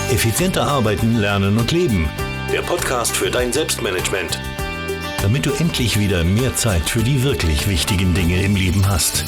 Effizienter arbeiten, lernen und leben. Der Podcast für dein Selbstmanagement. Damit du endlich wieder mehr Zeit für die wirklich wichtigen Dinge im Leben hast.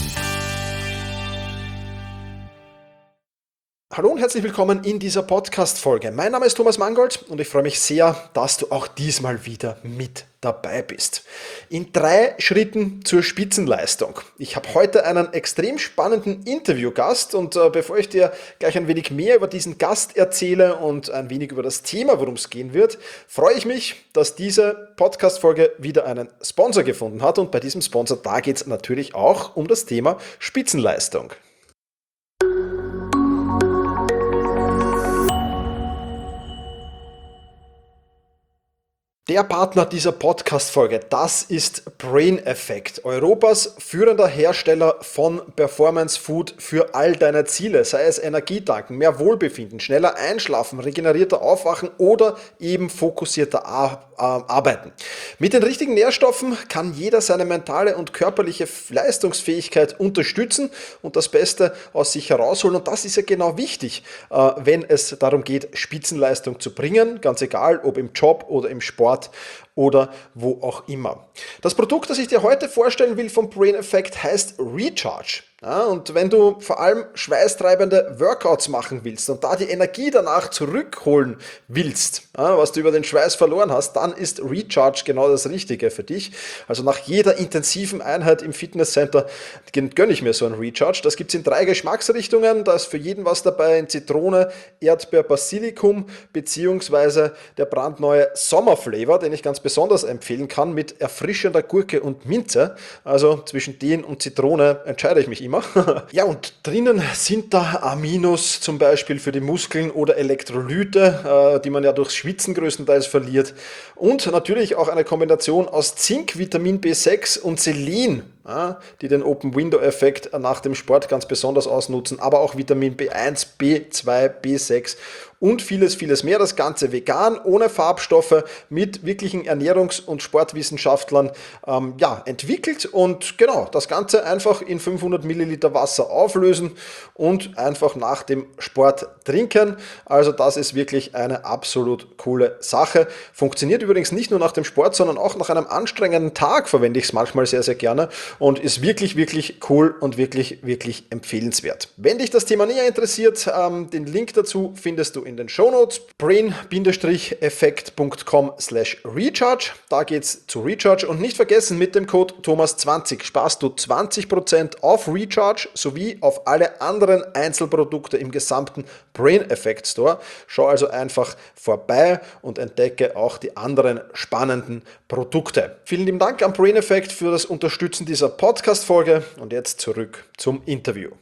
Hallo und herzlich willkommen in dieser Podcast-Folge. Mein Name ist Thomas Mangold und ich freue mich sehr, dass du auch diesmal wieder mit dabei bist. In 3 Schritten zur Spitzenleistung. Ich habe heute einen extrem spannenden Interviewgast und bevor ich dir gleich ein wenig mehr über diesen Gast erzähle und ein wenig über das Thema, worum es gehen wird, freue ich mich, dass diese Podcast-Folge wieder einen Sponsor gefunden hat und bei diesem Sponsor, da geht es natürlich auch um das Thema Spitzenleistung. Der Partner dieser Podcast-Folge, das ist Brain Effect, Europas führender Hersteller von Performance Food für all deine Ziele, sei es Energietanken, mehr Wohlbefinden, schneller einschlafen, regenerierter aufwachen oder eben fokussierter arbeiten. Mit den richtigen Nährstoffen kann jeder seine mentale und körperliche Leistungsfähigkeit unterstützen und das Beste aus sich herausholen. Und das ist ja genau wichtig, wenn es darum geht, Spitzenleistung zu bringen, ganz egal, ob im Job oder im Sport oder wo auch immer. Das Produkt, das ich dir heute vorstellen will vom Brain Effect, heißt Recharge. Ja, und wenn du vor allem schweißtreibende Workouts machen willst und da die Energie danach zurückholen willst, ja, was du über den Schweiß verloren hast, dann ist Recharge genau das Richtige für dich. Also nach jeder intensiven Einheit im Fitnesscenter gönne ich mir so ein Recharge. Das gibt es in 3 Geschmacksrichtungen. Da ist für jeden was dabei, in Zitrone, Erdbeer, Basilikum beziehungsweise der brandneue Sommerflavor, den ich ganz besonders empfehlen kann, mit erfrischender Gurke und Minze. Also zwischen den und Zitrone entscheide ich mich immer. Ja, und drinnen sind da Aminos zum Beispiel für die Muskeln oder Elektrolyte, die man ja durchs Schwitzen größtenteils verliert. Und natürlich auch eine Kombination aus Zink, Vitamin B6 und Selen, die den Open-Window-Effekt nach dem Sport ganz besonders ausnutzen, aber auch Vitamin B1, B2, B6 und vieles, vieles mehr. Das Ganze vegan, ohne Farbstoffe, mit wirklichen Ernährungs- und Sportwissenschaftlern entwickelt. Und genau, das Ganze einfach in 500 Milliliter Wasser auflösen und einfach nach dem Sport trinken. Also das ist wirklich eine absolut coole Sache. Funktioniert übrigens nicht nur nach dem Sport, sondern auch nach einem anstrengenden Tag verwende ich es manchmal sehr, sehr gerne und ist wirklich, wirklich cool und wirklich, wirklich empfehlenswert. Wenn dich das Thema näher interessiert, den Link dazu findest du in den Shownotes, brain-effekt.com/recharge. Da geht's zu Recharge und nicht vergessen, mit dem Code Thomas20 sparst du 20% auf Recharge sowie auf alle anderen Einzelprodukte im gesamten Brain Effect Store. Schau also einfach vorbei und entdecke auch die anderen spannenden Produkte. Vielen lieben Dank an Brain Effect für das Unterstützen dieser Podcast-Folge und jetzt zurück zum Interview.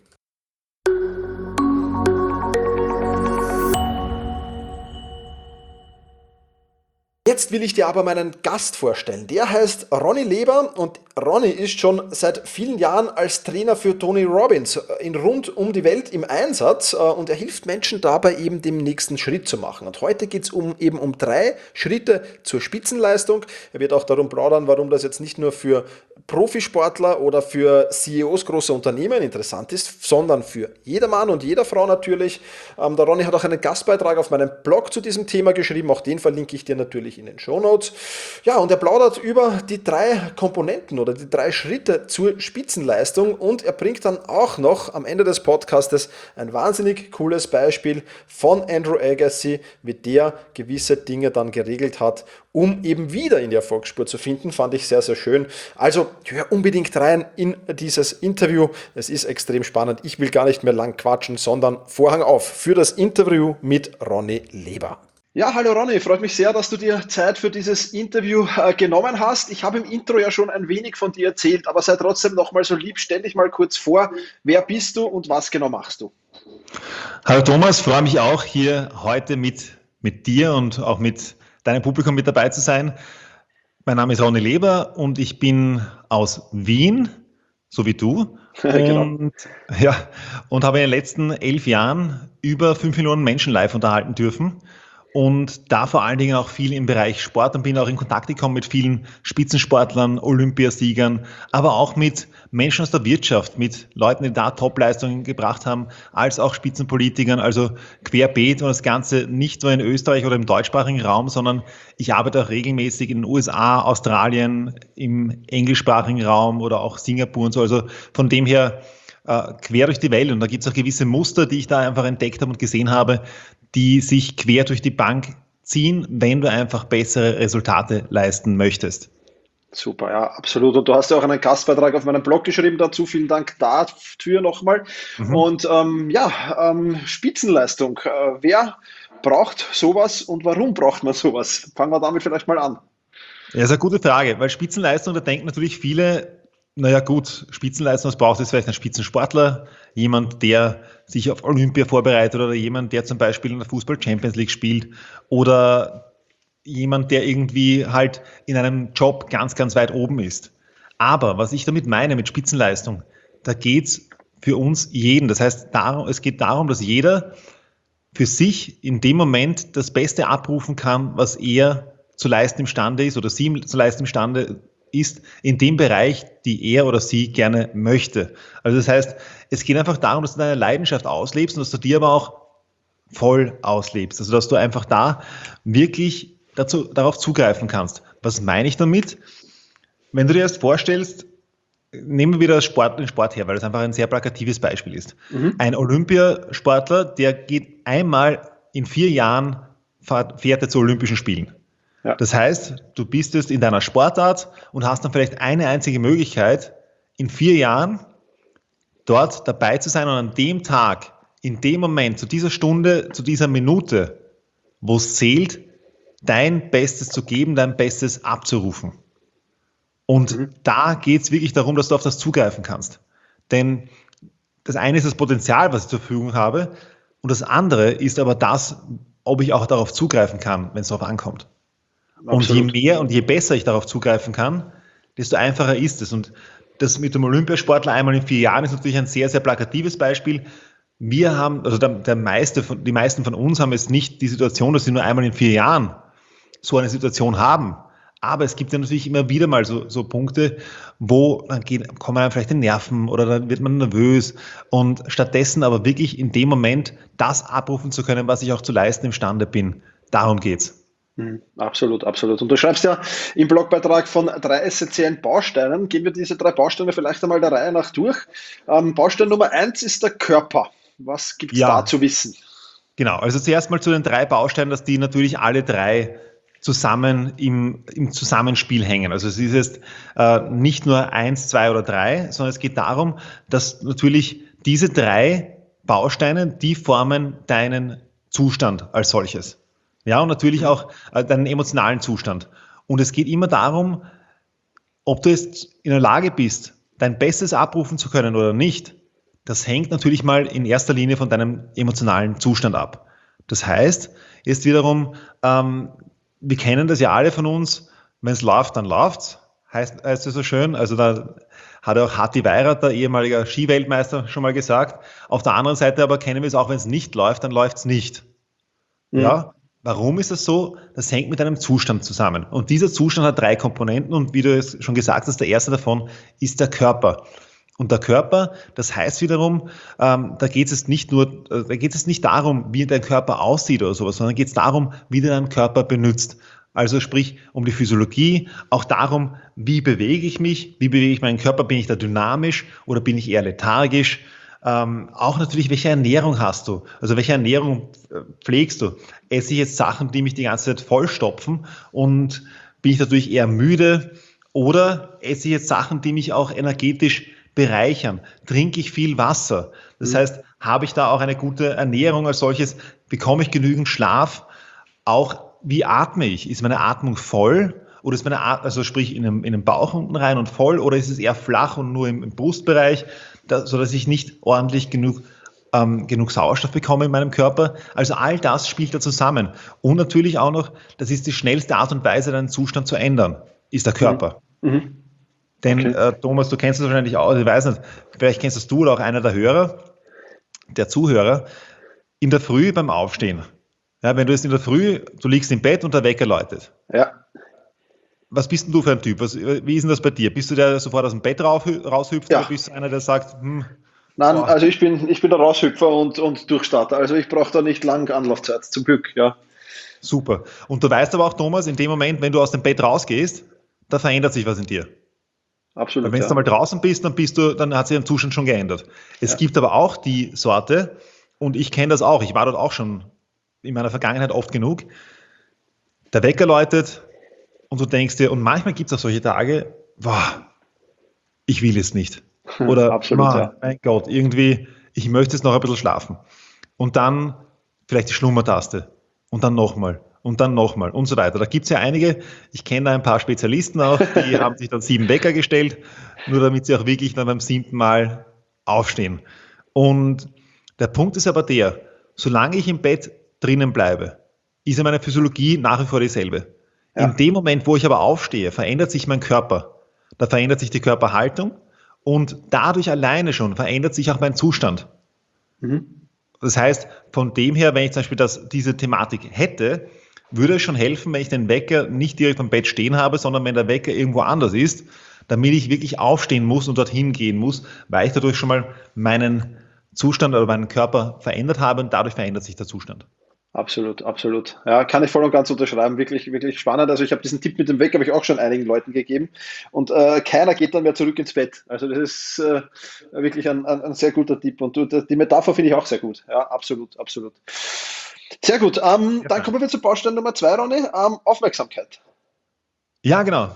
Jetzt will ich dir aber meinen Gast vorstellen. Der heißt Ronny Leber und Ronny ist schon seit vielen Jahren als Trainer für Tony Robbins in rund um die Welt im Einsatz und er hilft Menschen dabei, eben den nächsten Schritt zu machen. Und heute geht es um 3 Schritte zur Spitzenleistung. Er wird auch darum plaudern, warum das jetzt nicht nur für Profisportler oder für CEOs großer Unternehmen interessant ist, sondern für jedermann und jeder Frau natürlich. Der Ronny hat auch einen Gastbeitrag auf meinem Blog zu diesem Thema geschrieben. Auch den verlinke ich dir natürlich in den Shownotes. Ja, und er plaudert über die 3 Komponenten oder die 3 Schritte zur Spitzenleistung und er bringt dann auch noch am Ende des Podcastes ein wahnsinnig cooles Beispiel von Andrew Agassi, wie der gewisse Dinge dann geregelt hat, um eben wieder in die Erfolgsspur zu finden. Fand ich sehr, sehr schön. Also hör unbedingt rein in dieses Interview. Es ist extrem spannend. Ich will gar nicht mehr lang quatschen, sondern Vorhang auf für das Interview mit Ronny Leber. Ja, hallo Ronny, freut mich sehr, dass du dir Zeit für dieses Interview genommen hast. Ich habe im Intro ja schon ein wenig von dir erzählt, aber sei trotzdem nochmal so lieb, stell dich mal kurz vor. Wer bist du und was genau machst du? Hallo Thomas, freue mich auch hier heute mit dir und auch mit deinem Publikum mit dabei zu sein. Mein Name ist Ronny Leber und ich bin aus Wien, so wie du. Genau. Und habe in den letzten 11 Jahren über 5 Millionen Menschen live unterhalten dürfen. und da vor allen Dingen auch viel im Bereich Sport und bin auch in Kontakt gekommen mit vielen Spitzensportlern, Olympiasiegern, aber auch mit Menschen aus der Wirtschaft, mit Leuten, die da Topleistungen gebracht haben, als auch Spitzenpolitikern, also querbeet und das Ganze nicht nur in Österreich oder im deutschsprachigen Raum, sondern ich arbeite auch regelmäßig in den USA, Australien, im englischsprachigen Raum oder auch Singapur und so, also von dem her quer durch die Welt und da gibt es auch gewisse Muster, die ich da einfach entdeckt habe und gesehen habe, die sich quer durch die Bank ziehen, wenn du einfach bessere Resultate leisten möchtest. Super, ja, absolut. Und du hast ja auch einen Gastbeitrag auf meinem Blog geschrieben dazu. Vielen Dank dafür nochmal. Und Spitzenleistung. Wer braucht sowas und warum braucht man sowas? Fangen wir damit vielleicht mal an. Ja, das ist eine gute Frage, weil Spitzenleistung, da denken natürlich viele, naja gut, Spitzenleistung, was braucht es vielleicht ein Spitzensportler, jemand, der sich auf Olympia vorbereitet oder jemand, der zum Beispiel in der Fußball-Champions League spielt oder jemand, der irgendwie halt in einem Job ganz, ganz weit oben ist. Aber was ich damit meine mit Spitzenleistung, da geht's für uns jeden. Das heißt, es geht darum, dass jeder für sich in dem Moment das Beste abrufen kann, was er zu leisten imstande ist oder sie zu leisten imstande ist in dem Bereich, die er oder sie gerne möchte. Also das heißt, es geht einfach darum, dass du deine Leidenschaft auslebst und dass du die aber auch voll auslebst. Also dass du einfach da wirklich darauf zugreifen kannst. Was meine ich damit? Wenn du dir erst vorstellst, nehmen wir wieder den Sport her, weil das einfach ein sehr plakatives Beispiel ist. Ein Olympiasportler, der geht einmal in 4 Jahren, fährt er zu Olympischen Spielen. Ja. Das heißt, du bist jetzt in deiner Sportart und hast dann vielleicht eine einzige Möglichkeit, in 4 Jahren dort dabei zu sein und an dem Tag, in dem Moment, zu dieser Stunde, zu dieser Minute, wo es zählt, dein Bestes zu geben, dein Bestes abzurufen. Und da geht es wirklich darum, dass du auf das zugreifen kannst. Denn das eine ist das Potenzial, was ich zur Verfügung habe, und das andere ist aber das, ob ich auch darauf zugreifen kann, wenn es darauf ankommt. Absolut. Und je mehr und je besser ich darauf zugreifen kann, desto einfacher ist es. Und das mit dem Olympiasportler einmal in 4 Jahren ist natürlich ein sehr, sehr plakatives Beispiel. Wir haben, also die meisten von uns haben jetzt nicht die Situation, dass sie nur einmal in 4 Jahren so eine Situation haben. Aber es gibt ja natürlich immer wieder mal so Punkte, wo dann kommen einem vielleicht die Nerven oder dann wird man nervös. Und stattdessen aber wirklich in dem Moment das abrufen zu können, was ich auch zu leisten imstande bin. Darum geht's. Absolut, absolut. Und du schreibst ja im Blogbeitrag von 3 essentiellen Bausteinen. Gehen wir diese 3 Bausteine vielleicht einmal der Reihe nach durch. Baustein Nummer 1 ist der Körper. Was gibt es da zu wissen? Genau, also zuerst mal zu den 3 Bausteinen, dass die natürlich alle 3 zusammen im Zusammenspiel hängen. Also es ist jetzt nicht nur 1, 2 oder 3, sondern es geht darum, dass natürlich diese 3 Bausteine, die formen deinen Zustand als solches. Ja, und natürlich auch deinen emotionalen Zustand. Und es geht immer darum, ob du jetzt in der Lage bist, dein Bestes abrufen zu können oder nicht. Das hängt natürlich mal in erster Linie von deinem emotionalen Zustand ab. Das heißt, jetzt wiederum, wir kennen das ja alle von uns, wenn es läuft, dann läuft's, heißt es so schön. Also da hat auch Hatti Weirater, ehemaliger Skiweltmeister, schon mal gesagt. Auf der anderen Seite aber kennen wir es auch, wenn es nicht läuft, dann läuft's nicht. Ja. Warum ist das so? Das hängt mit einem Zustand zusammen. Und dieser Zustand hat 3 Komponenten und wie du es schon gesagt hast, der erste davon ist der Körper. Und der Körper, das heißt wiederum, da geht es nicht darum, wie dein Körper aussieht oder sowas, sondern geht es darum, wie du deinen Körper benutzt. Also sprich um die Physiologie, auch darum, wie bewege ich mich, wie bewege ich meinen Körper, bin ich da dynamisch oder bin ich eher lethargisch? Auch natürlich, welche Ernährung hast du? Also welche Ernährung pflegst du? Esse ich jetzt Sachen, die mich die ganze Zeit vollstopfen und bin ich dadurch eher müde? Oder esse ich jetzt Sachen, die mich auch energetisch bereichern? Trinke ich viel Wasser? Das heißt, habe ich da auch eine gute Ernährung als solches? Bekomme ich genügend Schlaf? Auch wie atme ich? Ist meine Atmung voll? Oder ist meine Atmung, also sprich in den Bauch unten rein und voll? Oder ist es eher flach und nur im Brustbereich, sodass ich nicht ordentlich genug Sauerstoff bekomme in meinem Körper? Also all das spielt da zusammen. Und natürlich auch noch, das ist die schnellste Art und Weise, deinen Zustand zu ändern, ist der Körper. Denn Thomas, du kennst das wahrscheinlich auch, ich weiß nicht, vielleicht kennst das du oder auch einer der Zuhörer, in der Früh beim Aufstehen. Ja, wenn du jetzt in der Früh, du liegst im Bett und der Wecker läutet. Ja. Was bist denn du für ein Typ? Wie ist denn das bei dir? Bist du der, der sofort aus dem Bett raushüpft oder Ja. bist du einer, der sagt, Nein, boah, also ich bin der Raushüpfer und Durchstarter. Also ich brauche da nicht lang Anlaufzeit, zum Glück, ja. super. Und du weißt aber auch, Thomas, in dem Moment, wenn du aus dem Bett rausgehst, da verändert sich was in dir. Weil Absolut, wenn du ja. einmal draußen bist, dann hat sich dein Zustand schon geändert. Es Ja. gibt aber auch die Sorte, und ich kenne das auch, ich war dort auch schon in meiner Vergangenheit oft genug, der Wecker läutet und du denkst dir, und manchmal gibt es auch solche Tage, boah, ich will es nicht. Oder, Absolut, ja. mein Gott, irgendwie, ich möchte jetzt noch ein bisschen schlafen. Und dann vielleicht die Schlummertaste. Und dann nochmal. Und dann nochmal. Und so weiter. Da gibt es ja einige, ich kenne da ein paar Spezialisten auch, die haben sich dann 7 Wecker gestellt, nur damit sie auch wirklich dann beim 7. Mal aufstehen. Und der Punkt ist aber der, solange ich im Bett drinnen bleibe, ist ja meine Physiologie nach wie vor dieselbe. Ja. In dem Moment, wo ich aber aufstehe, verändert sich mein Körper. Da verändert sich die Körperhaltung und dadurch alleine schon verändert sich auch mein Zustand. Das heißt, von dem her, wenn ich zum Beispiel diese Thematik hätte, würde es schon helfen, wenn ich den Wecker nicht direkt am Bett stehen habe, sondern wenn der Wecker irgendwo anders ist, damit ich wirklich aufstehen muss und dorthin gehen muss, weil ich dadurch schon mal meinen Zustand oder meinen Körper verändert habe und dadurch verändert sich der Zustand. Absolut, absolut. Ja, kann ich voll und ganz unterschreiben. Wirklich, wirklich spannend. Also ich habe diesen Tipp mit dem Wecker habe ich auch schon einigen Leuten gegeben und keiner geht dann mehr zurück ins Bett. Also das ist wirklich ein sehr guter Tipp und die Metapher finde ich auch sehr gut. Ja, absolut, absolut. Sehr gut. Dann kommen wir zur Baustein Nummer 2, Ronny. Aufmerksamkeit. Ja, genau.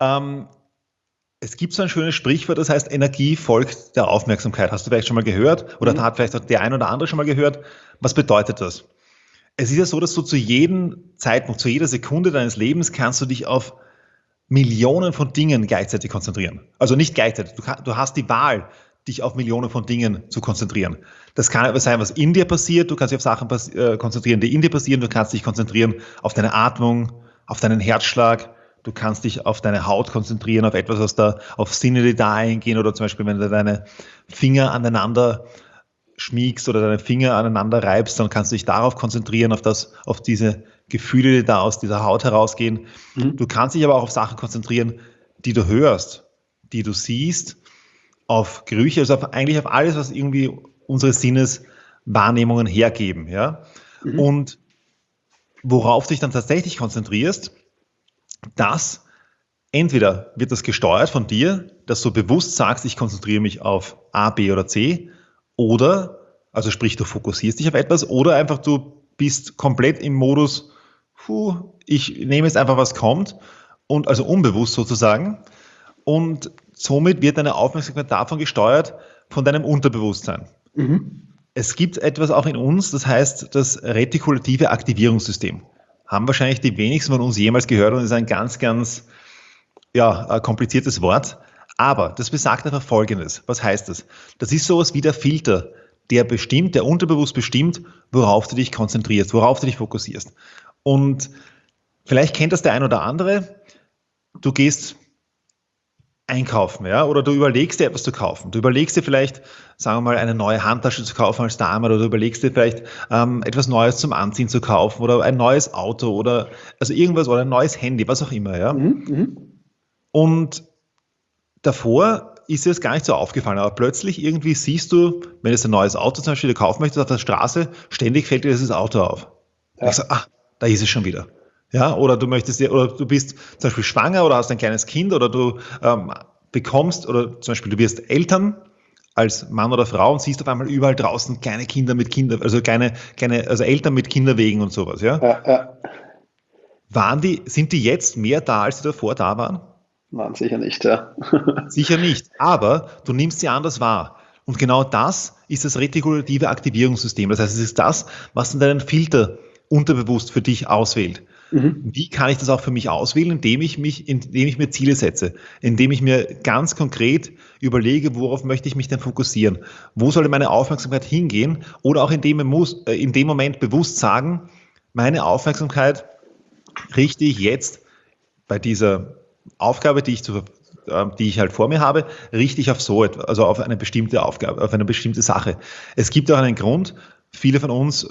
Es gibt so ein schönes Sprichwort, das heißt, Energie folgt der Aufmerksamkeit. Hast du vielleicht schon mal gehört? Oder hat vielleicht auch der ein oder andere schon mal gehört? Was bedeutet das? Es ist ja so, dass du zu jedem Zeitpunkt, zu jeder Sekunde deines Lebens kannst du dich auf Millionen von Dingen gleichzeitig konzentrieren. Also nicht gleichzeitig, du hast die Wahl, dich auf Millionen von Dingen zu konzentrieren. Das kann etwas sein, was in dir passiert, du kannst dich auf Sachen konzentrieren, die in dir passieren, du kannst dich konzentrieren auf deine Atmung, auf deinen Herzschlag, du kannst dich auf deine Haut konzentrieren, auf etwas, was da auf Sinne, die da eingehen, oder zum Beispiel, wenn du deine Finger aneinander schmiegst oder deine Finger aneinander reibst, dann kannst du dich darauf konzentrieren, auf diese Gefühle, die da aus dieser Haut herausgehen. Du kannst dich aber auch auf Sachen konzentrieren, die du hörst, die du siehst, auf Gerüche, also eigentlich auf alles, was irgendwie unsere Sinneswahrnehmungen hergeben. Ja? Und worauf du dich dann tatsächlich konzentrierst, das entweder wird das gesteuert von dir, dass du bewusst sagst, ich konzentriere mich auf A, B oder C, oder, also sprich, du fokussierst dich auf etwas, oder einfach du bist komplett im Modus, ich nehme jetzt einfach, was kommt, und also unbewusst sozusagen, und somit wird deine Aufmerksamkeit davon gesteuert, von deinem Unterbewusstsein. Es gibt etwas auch in uns, das heißt das retikulative Aktivierungssystem. Haben wahrscheinlich die wenigsten von uns jemals gehört und ist ein ganz, ganz kompliziertes Wort. Aber das besagt einfach Folgendes. Was heißt das? Das ist sowas wie der Filter, der unterbewusst bestimmt, worauf du dich konzentrierst, worauf du dich fokussierst. Und vielleicht kennt das der ein oder andere. Du gehst einkaufen, ja, oder du überlegst dir etwas zu kaufen. Du überlegst dir vielleicht, sagen wir mal, eine neue Handtasche zu kaufen als Dame, oder du überlegst dir vielleicht etwas Neues zum Anziehen zu kaufen oder ein neues Auto oder also irgendwas oder ein neues Handy, was auch immer, ja. Und davor ist dir das gar nicht so aufgefallen, aber plötzlich irgendwie siehst du, wenn du ein neues Auto zum Beispiel kaufen möchtest auf der Straße, ständig fällt dir dieses Auto auf. Ja. Ich sage, da ist es schon wieder. Ja, oder du bist zum Beispiel schwanger oder hast ein kleines Kind oder du bekommst oder zum Beispiel du wirst Eltern als Mann oder Frau und siehst auf einmal überall draußen kleine Kinder mit also also Eltern mit Kinderwegen und sowas, ja. Sind die jetzt mehr da, als die davor da waren? Nein, sicher nicht, ja. Sicher nicht, aber du nimmst sie anders wahr. Und genau das ist das retikulative Aktivierungssystem. Das heißt, es ist das, was dann deinen Filter unterbewusst für dich auswählt. Wie kann ich das auch für mich auswählen? Indem ich mir Ziele setze, indem ich mir ganz konkret überlege, worauf möchte ich mich denn fokussieren? Wo soll meine Aufmerksamkeit hingehen? Oder auch in dem Moment bewusst sagen, meine Aufmerksamkeit richte ich jetzt bei dieser Aufgabe, die ich halt vor mir habe, richte ich auf so etwas, also auf eine bestimmte Aufgabe, auf eine bestimmte Sache. Es gibt auch einen Grund, viele von uns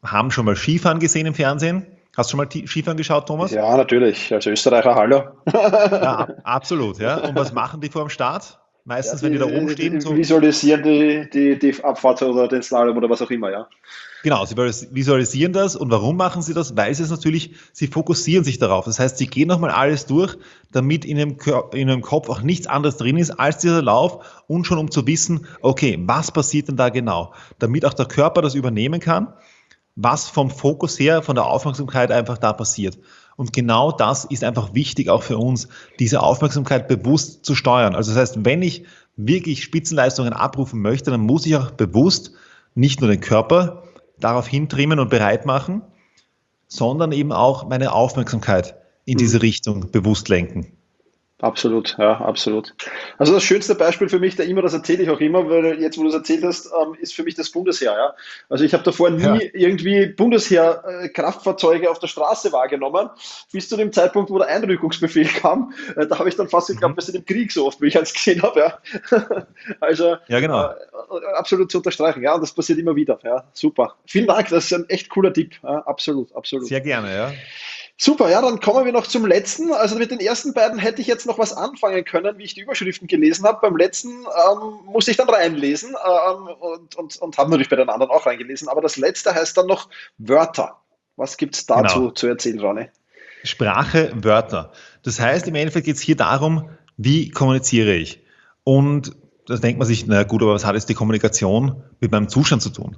haben schon mal Skifahren gesehen im Fernsehen. Hast du schon mal Skifahren geschaut, Thomas? Ja, natürlich. Als Österreicher, hallo. Ja, absolut. Ja. Und was machen die vor dem Start? Meistens, Ja, wenn die da oben stehen. die visualisieren die Abfahrt oder den Slalom oder was auch immer, ja. Genau, sie visualisieren das. Und warum machen sie das? Weil sie fokussieren sich darauf. Das heißt, sie gehen nochmal alles durch, damit in ihrem Kopf auch nichts anderes drin ist als dieser Lauf und schon um zu wissen, okay, was passiert denn da genau? Damit auch der Körper das übernehmen kann, was vom Fokus her, von der Aufmerksamkeit einfach da passiert. Und genau das ist einfach wichtig auch für uns, diese Aufmerksamkeit bewusst zu steuern. Also das heißt, wenn ich wirklich Spitzenleistungen abrufen möchte, dann muss ich auch bewusst nicht nur den Körper darauf hintrimmen und bereit machen, sondern eben auch meine Aufmerksamkeit in diese Richtung bewusst lenken. Absolut, ja, absolut. Also das schönste Beispiel für mich, das erzähle ich auch immer, weil jetzt, wo du es erzählt hast, ist für mich das Bundesheer. Ja? Also ich habe davor nie irgendwie Bundesheer-Kraftfahrzeuge auf der Straße wahrgenommen, bis zu dem Zeitpunkt, wo der Einrückungsbefehl kam. Da habe ich dann fast geglaubt, wir sind im Krieg, so oft wie ich eins gesehen habe. Ja? Also ja, genau. Absolut zu unterstreichen. Ja, und das passiert immer wieder. Ja, super. Vielen Dank, das ist ein echt cooler Tipp. Ja, absolut, absolut. Sehr gerne, ja. Super, ja, dann kommen wir noch zum letzten. Also mit den ersten beiden hätte ich jetzt noch was anfangen können, wie ich die Überschriften gelesen habe. Beim letzten musste ich dann reinlesen und habe natürlich bei den anderen auch reingelesen. Aber das letzte heißt dann noch Wörter. Was gibt es dazu zu erzählen, Ronny? Sprache, Wörter. Das heißt, im Endeffekt geht es hier darum, wie kommuniziere ich? Und da denkt man sich, na gut, aber was hat jetzt die Kommunikation mit meinem Zustand zu tun?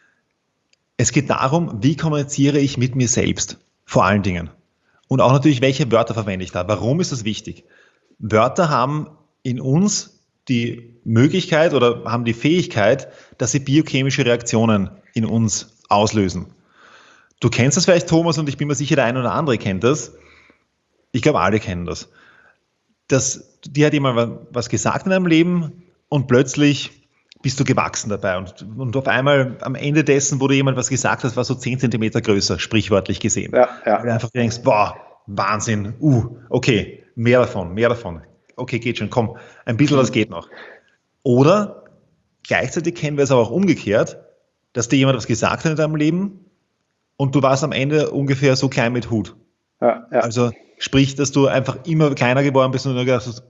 Es geht darum, wie kommuniziere ich mit mir selbst? Vor allen Dingen. Und auch natürlich, welche Wörter verwende ich da? Warum ist das wichtig? Wörter haben in uns die Möglichkeit oder haben die Fähigkeit, dass sie biochemische Reaktionen in uns auslösen. Du kennst das vielleicht, Thomas, und ich bin mir sicher, der eine oder andere kennt das. Ich glaube, alle kennen das. Dir hat jemand was gesagt in deinem Leben und plötzlich bist du gewachsen dabei. Und auf einmal am Ende dessen, wo dir jemand was gesagt hat, war so 10 Zentimeter größer, sprichwörtlich gesehen. Ja. Weil du einfach denkst, boah, Wahnsinn, okay, mehr davon. Okay, geht schon, komm, ein bisschen was geht noch. Oder gleichzeitig kennen wir es aber auch umgekehrt, dass dir jemand was gesagt hat in deinem Leben und du warst am Ende ungefähr so klein mit Hut. Ja. Also sprich, dass du einfach immer kleiner geworden bist und nur gedacht hast,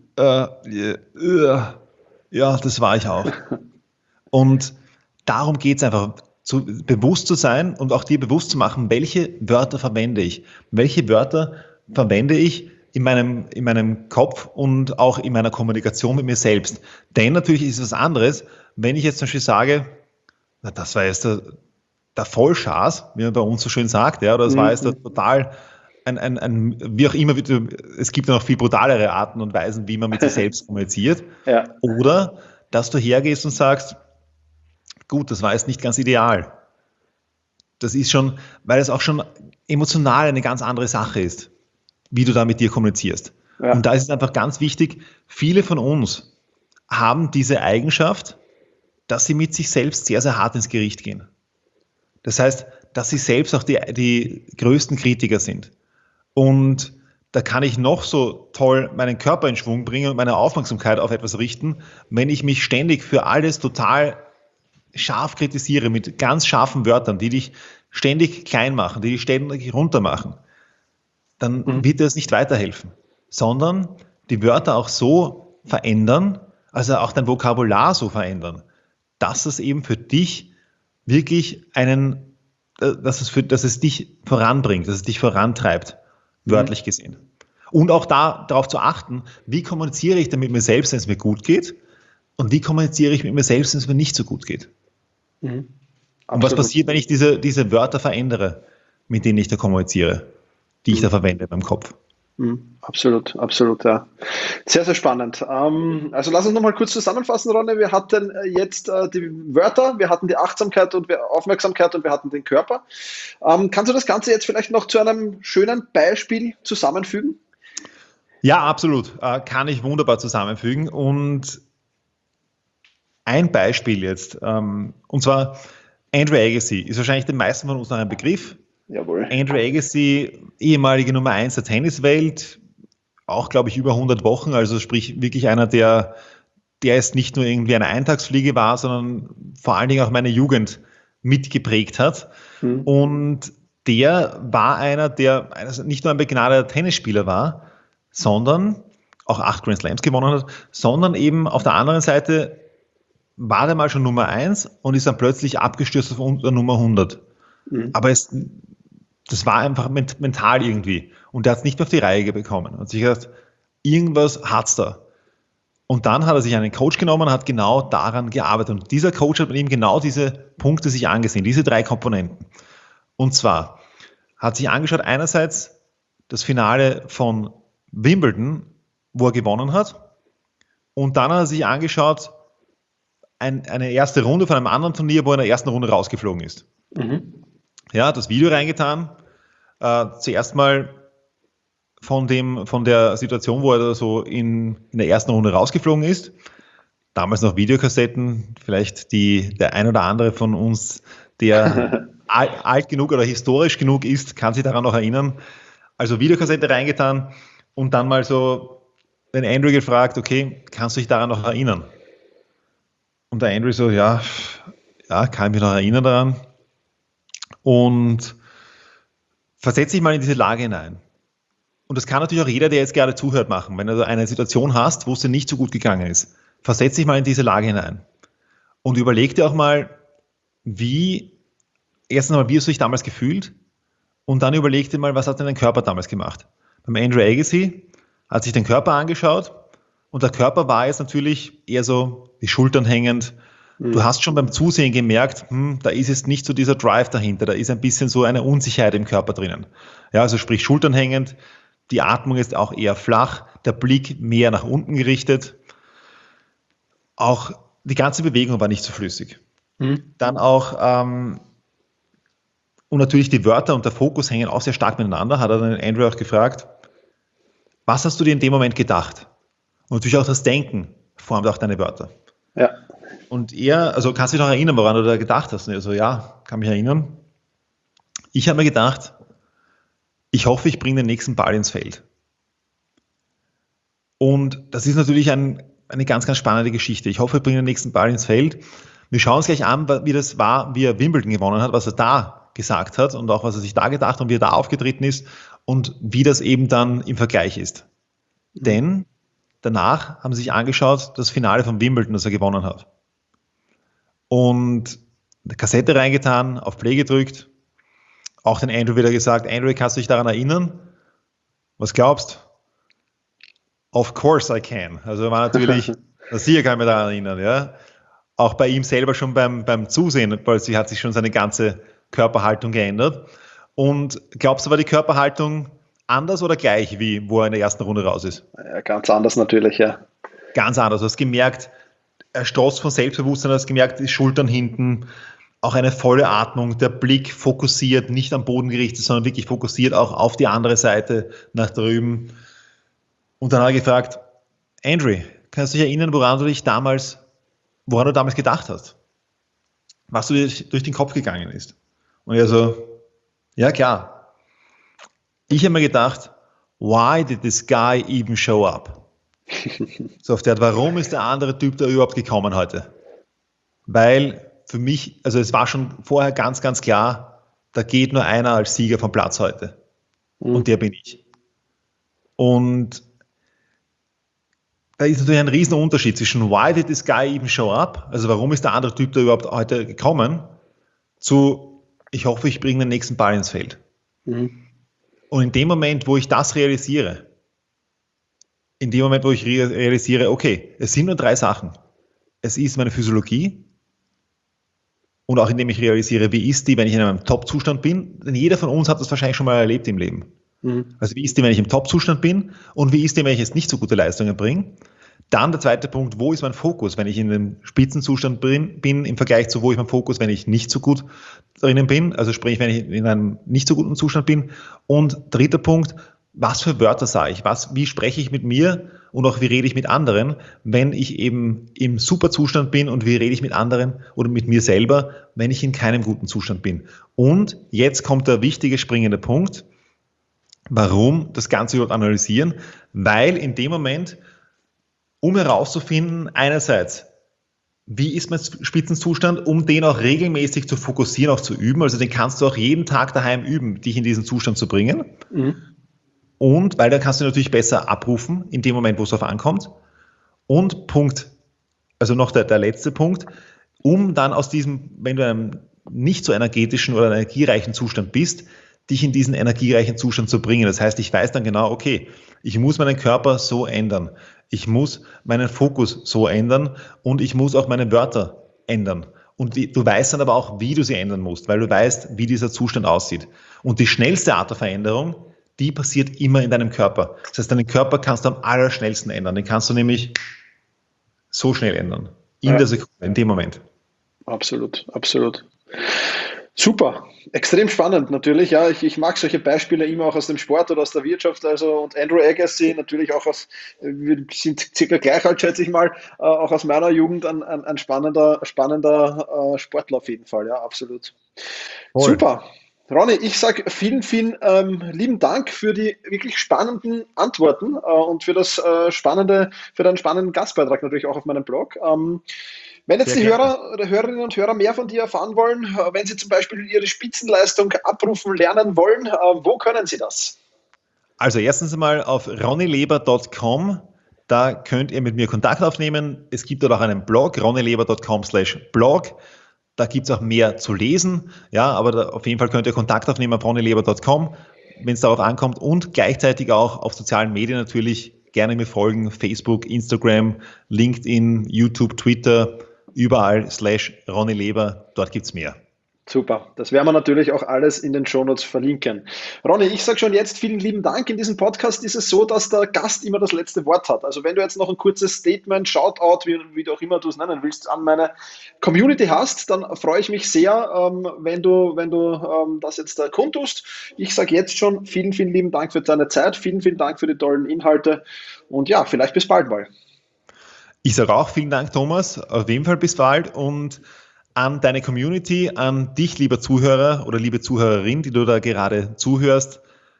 ja, das war ich auch. Und darum geht es einfach, bewusst zu sein und auch dir bewusst zu machen, welche Wörter verwende ich. Welche Wörter verwende ich in meinem Kopf und auch in meiner Kommunikation mit mir selbst. Denn natürlich ist es was anderes, wenn ich jetzt zum Beispiel sage, na, das war jetzt der Vollschaß, wie man bei uns so schön sagt, ja, oder das war jetzt total wie auch immer, es gibt ja noch viel brutalere Arten und Weisen, wie man mit sich selbst kommuniziert. Ja. Oder, dass du hergehst und sagst, gut, das war jetzt nicht ganz ideal. Das ist schon, weil es auch schon emotional eine ganz andere Sache ist, wie du da mit dir kommunizierst. Ja. Und da ist es einfach ganz wichtig, viele von uns haben diese Eigenschaft, dass sie mit sich selbst sehr, sehr hart ins Gericht gehen. Das heißt, dass sie selbst auch die größten Kritiker sind. Und da kann ich noch so toll meinen Körper in Schwung bringen und meine Aufmerksamkeit auf etwas richten, wenn ich mich ständig für alles total scharf kritisiere, mit ganz scharfen Wörtern, die dich ständig klein machen, die dich ständig runter machen, dann wird dir das nicht weiterhelfen, sondern die Wörter auch so verändern, also auch dein Vokabular so verändern, dass es eben für dich wirklich dass es dich voranbringt, dass es dich vorantreibt. Wörtlich gesehen. Und auch darauf zu achten, wie kommuniziere ich denn mit mir selbst, wenn es mir gut geht, und wie kommuniziere ich mit mir selbst, wenn es mir nicht so gut geht. Und was passiert, wenn ich diese Wörter verändere, mit denen ich da kommuniziere, die ich da verwende beim Kopf. Absolut, ja. Sehr, sehr spannend. Also lass uns nochmal kurz zusammenfassen, Ronne. Wir hatten jetzt die Wörter, wir hatten die Achtsamkeit und Aufmerksamkeit und wir hatten den Körper. Kannst du das Ganze jetzt vielleicht noch zu einem schönen Beispiel zusammenfügen? Ja, absolut. Kann ich wunderbar zusammenfügen. Und ein Beispiel jetzt, und zwar Andrew Agassi, ist wahrscheinlich den meisten von uns noch ein Begriff. Jawohl. Andrew Agassi, ehemalige Nummer 1 der Tenniswelt, auch, glaube ich, über 100 Wochen, also sprich wirklich einer, der jetzt nicht nur irgendwie eine Eintagsfliege war, sondern vor allen Dingen auch meine Jugend mitgeprägt hat. Und der war einer, der nicht nur ein begnadeter Tennisspieler war, sondern auch 8 Grand Slams gewonnen hat, sondern eben auf der anderen Seite war er mal schon Nummer 1 und ist dann plötzlich abgestürzt auf unter Nummer 100. Aber das war einfach mental irgendwie. Und der hat es nicht mehr auf die Reihe bekommen. Und sich gedacht, irgendwas hat's da. Und dann hat er sich einen Coach genommen und hat genau daran gearbeitet. Und dieser Coach hat mit ihm genau diese Punkte sich angesehen, diese 3 Komponenten. Und zwar hat sich angeschaut, einerseits das Finale von Wimbledon, wo er gewonnen hat. Und dann hat er sich angeschaut, eine erste Runde von einem anderen Turnier, wo er in der ersten Runde rausgeflogen ist. Ja, das Video reingetan. Zuerst mal von der Situation, wo er da so in der ersten Runde rausgeflogen ist. Damals noch Videokassetten, vielleicht der ein oder andere von uns, der alt genug oder historisch genug ist, kann sich daran noch erinnern. Also Videokassette reingetan und dann mal so den Andrew gefragt, okay, kannst du dich daran noch erinnern? Und der Andrew so, ja, kann ich mich noch erinnern daran. Und versetz dich mal in diese Lage hinein. Und das kann natürlich auch jeder, der jetzt gerade zuhört, machen. Wenn du eine Situation hast, wo es dir nicht so gut gegangen ist, versetz dich mal in diese Lage hinein. Und überleg dir auch mal, erstens mal, wie hast du dich damals gefühlt? Und dann überleg dir mal, was hat denn dein Körper damals gemacht? Beim Andrew Agassi hat sich den Körper angeschaut und der Körper war jetzt natürlich eher so die Schultern hängend. Du hast schon beim Zusehen gemerkt, da ist jetzt nicht so dieser Drive dahinter, da ist ein bisschen so eine Unsicherheit im Körper drinnen. Ja, also sprich Schultern hängend, die Atmung ist auch eher flach, der Blick mehr nach unten gerichtet. Auch die ganze Bewegung war nicht so flüssig. Dann auch, und natürlich die Wörter und der Fokus hängen auch sehr stark miteinander, hat er dann Andrew auch gefragt, was hast du dir in dem Moment gedacht? Und natürlich auch das Denken formt auch deine Wörter. Ja. Und also kannst du dich noch erinnern, woran du da gedacht hast? Und er so, ja, kann mich erinnern. Ich habe mir gedacht, ich hoffe, ich bringe den nächsten Ball ins Feld. Und das ist natürlich eine ganz, ganz spannende Geschichte. Ich hoffe, ich bringe den nächsten Ball ins Feld. Wir schauen uns gleich an, wie das war, wie er Wimbledon gewonnen hat, was er da gesagt hat und auch was er sich da gedacht hat und wie er da aufgetreten ist und wie das eben dann im Vergleich ist. Denn danach haben sie sich angeschaut, das Finale von Wimbledon, das er gewonnen hat. Und eine Kassette reingetan, auf Play gedrückt, auch den Andrew wieder gesagt, Andrew, kannst du dich daran erinnern? Was glaubst? Of course I can. Also war natürlich, sicher kann ich mich daran erinnern, ja. Auch bei ihm selber schon beim Zusehen, plötzlich hat sich schon seine ganze Körperhaltung geändert. Und glaubst du, war die Körperhaltung anders oder gleich, wie wo er in der ersten Runde raus ist? Ja, ganz anders natürlich, ja. Ganz anders. Du hast gemerkt, er strotzt von Selbstbewusstsein, du hast gemerkt, die Schultern hinten, auch eine volle Atmung, der Blick fokussiert, nicht am Boden gerichtet, sondern wirklich fokussiert auch auf die andere Seite nach drüben. Und dann hat er gefragt, Andrew, kannst du dich erinnern, woran du damals gedacht hast? Was dir durch den Kopf gegangen ist? Und er so, ja klar. Ich habe mir gedacht, why did this guy even show up? So auf der Art, warum ist der andere Typ da überhaupt gekommen heute? Weil für mich, also es war schon vorher ganz, ganz klar, da geht nur einer als Sieger vom Platz heute. Und der bin ich. Und da ist natürlich ein riesen Unterschied zwischen why did this guy even show up, also warum ist der andere Typ da überhaupt heute gekommen, zu ich hoffe, ich bringe den nächsten Ball ins Feld. Und in dem Moment, wo ich das realisiere, okay, es sind nur 3 Sachen. Es ist meine Physiologie und auch indem ich realisiere, wie ist die, wenn ich in einem Top-Zustand bin, denn jeder von uns hat das wahrscheinlich schon mal erlebt im Leben. Also wie ist die, wenn ich im Top-Zustand bin und wie ist die, wenn ich jetzt nicht so gute Leistungen bringe? Dann der zweite Punkt, wo ist mein Fokus, wenn ich in einem Spitzenzustand bin im Vergleich zu wo ist mein Fokus, wenn ich nicht so gut drinnen bin, also sprich, wenn ich in einem nicht so guten Zustand bin. Und dritter Punkt, was für Wörter sage ich, wie spreche ich mit mir und auch wie rede ich mit anderen, wenn ich eben im Superzustand bin und wie rede ich mit anderen oder mit mir selber, wenn ich in keinem guten Zustand bin. Und jetzt kommt der wichtige springende Punkt, warum das Ganze überhaupt analysieren, weil in dem Moment, um herauszufinden, einerseits, wie ist mein Spitzenzustand, um den auch regelmäßig zu fokussieren, auch zu üben. Also den kannst du auch jeden Tag daheim üben, dich in diesen Zustand zu bringen. Und weil dann kannst du natürlich besser abrufen in dem Moment, wo es darauf ankommt. Und also noch der letzte Punkt, um dann aus diesem, wenn du einem nicht so energetischen oder energiereichen Zustand bist, dich in diesen energiereichen Zustand zu bringen. Das heißt, ich weiß dann genau, okay, ich muss meinen Körper so ändern, ich muss meinen Fokus so ändern und ich muss auch meine Wörter ändern. Und du weißt dann aber auch, wie du sie ändern musst, weil du weißt, wie dieser Zustand aussieht. Und die schnellste Art der Veränderung, die passiert immer in deinem Körper. Das heißt, deinen Körper kannst du am allerschnellsten ändern. Den kannst du nämlich so schnell ändern. In der Sekunde, in dem Moment. Absolut, absolut. Super, extrem spannend natürlich. Ja, ich mag solche Beispiele immer auch aus dem Sport oder aus der Wirtschaft. Also und Andrew Agassi natürlich auch wir sind circa gleich alt, schätze ich mal, auch aus meiner Jugend ein spannender Sportler auf jeden Fall. Ja, absolut. Voll. Super. Ronny, ich sage vielen lieben Dank für die wirklich spannenden Antworten und für deinen spannenden Gastbeitrag natürlich auch auf meinem Blog. Wenn jetzt die Hörer oder Hörerinnen und Hörer mehr von dir erfahren wollen, wenn sie zum Beispiel ihre Spitzenleistung abrufen lernen wollen, wo können sie das? Also erstens einmal auf ronnyleber.com, da könnt ihr mit mir Kontakt aufnehmen. Es gibt dort auch einen Blog, ronnyleber.com/blog. Da gibt es auch mehr zu lesen, ja, aber auf jeden Fall könnt ihr Kontakt aufnehmen auf ronnyleber.com, wenn es darauf ankommt und gleichzeitig auch auf sozialen Medien natürlich gerne mir folgen, Facebook, Instagram, LinkedIn, YouTube, Twitter, überall /RonnyLeber, dort gibt es mehr. Super, das werden wir natürlich auch alles in den Shownotes verlinken. Ronny, ich sage schon jetzt vielen lieben Dank. In diesem Podcast ist es so, dass der Gast immer das letzte Wort hat. Also wenn du jetzt noch ein kurzes Statement, Shoutout, wie du auch immer du es nennen willst, an meine Community hast, dann freue ich mich sehr, wenn du das jetzt kundtust. Ich sage jetzt schon vielen lieben Dank für deine Zeit, vielen Dank für die tollen Inhalte und ja, vielleicht bis bald mal. Ich sage auch vielen Dank, Thomas, auf jeden Fall bis bald und an deine Community, an dich, lieber Zuhörer oder liebe Zuhörerin, die du da gerade zuhörst,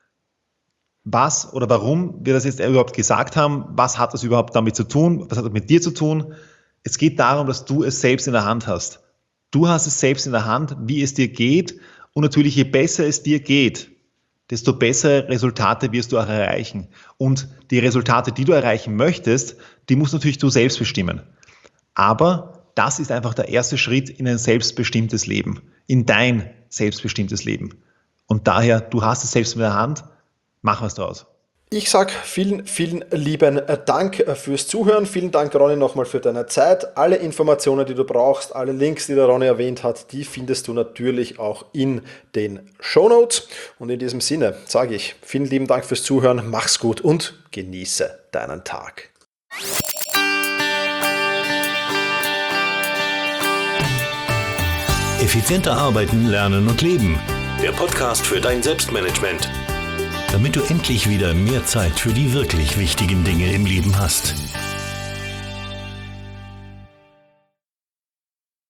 was oder warum wir das jetzt überhaupt gesagt haben, was hat das überhaupt damit zu tun, was hat das mit dir zu tun? Es geht darum, dass du es selbst in der Hand hast. Du hast es selbst in der Hand, wie es dir geht und natürlich, je besser es dir geht, desto bessere Resultate wirst du auch erreichen. Und die Resultate, die du erreichen möchtest, die musst natürlich du selbst bestimmen. Aber das ist einfach der erste Schritt in ein selbstbestimmtes Leben, in dein selbstbestimmtes Leben. Und daher, du hast es selbst in der Hand, mach was draus. Ich sage vielen lieben Dank fürs Zuhören. Vielen Dank, Ronny, nochmal für deine Zeit. Alle Informationen, die du brauchst, alle Links, die der Ronny erwähnt hat, die findest du natürlich auch in den Shownotes. Und in diesem Sinne sage ich vielen lieben Dank fürs Zuhören. Mach's gut und genieße deinen Tag. Effizienter arbeiten, lernen und leben. Der Podcast für dein Selbstmanagement. Damit du endlich wieder mehr Zeit für die wirklich wichtigen Dinge im Leben hast.